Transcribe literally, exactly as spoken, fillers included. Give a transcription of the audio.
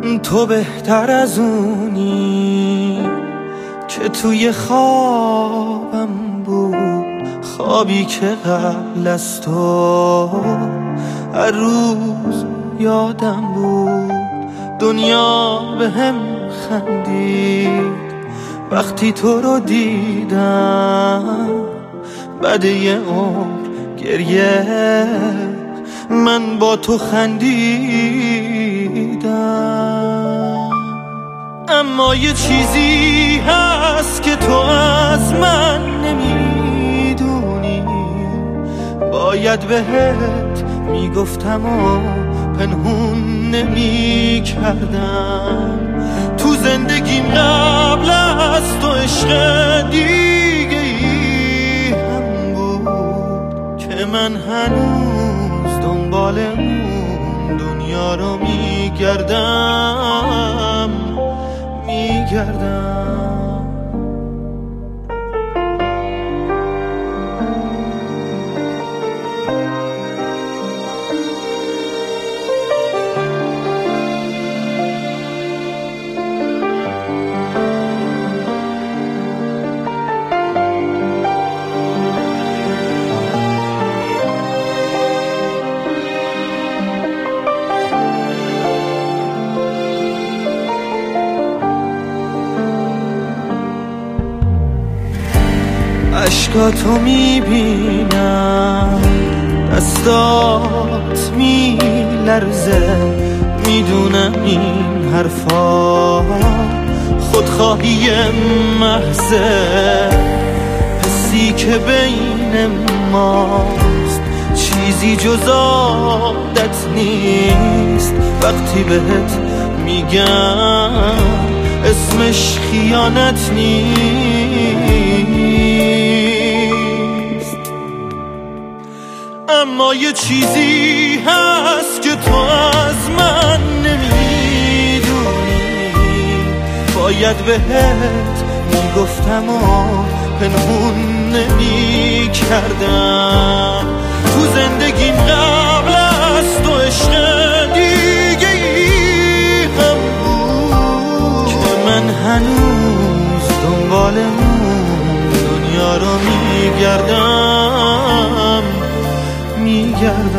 تو بهتر از اونی که توی خوابم بود، خوابی که قبل از تو هر روز یادم بود. دنیا به هم خندید وقتی تو رو دیدم، بعد یه عمر گریه من با تو خندیدم. اما یه چیزی هست که تو از من نمیدونی، باید بهت میگفتم و پنهون نمی کردم. تو زندگیم قبل از تو عشق دیگه ای هم بود که من هنوز دنبال اون دنیا رو میگردم میگردم. عشقاتو میبینم، دستات میلرزه، میدونم این حرفا خودخواهی محضه. حسی که بین ماست چیزی جز عادت نیست، وقتی بهت میگم اسمش خیانت نیست. اما یه چیزی هست که تو از من نمیدونی، باید بهت میگفتم و پنهون نمی کردم. تو زندگیم قبل از تو عشق دیگه ای هم بود که من هنوز دنبال اون دنیا رو میگردم میگردم.